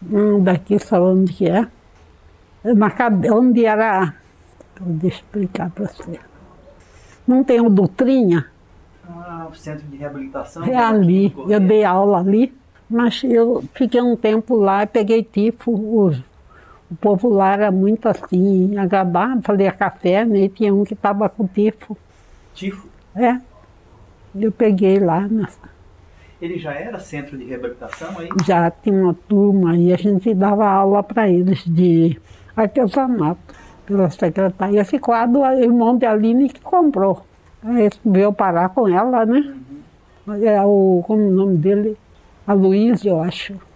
Daqui, sabe onde que é? Onde era... Deixa eu explicar para você. Não tem o Dutrinha? O centro de reabilitação? É ali, eu dei aula ali, mas eu fiquei um tempo lá e peguei tifo. O povo lá era muito assim, agradável, fazia café, né? E tinha um que estava com tifo. Tifo? É, eu peguei lá. Ele já era centro de reabilitação aí? Já tinha uma turma e a gente dava aula para eles de artesanato, pela secretaria. Esse quadro, o irmão de Aline que comprou. Aí veio parar com ela, né? É como o nome dele? Aloysio, eu acho.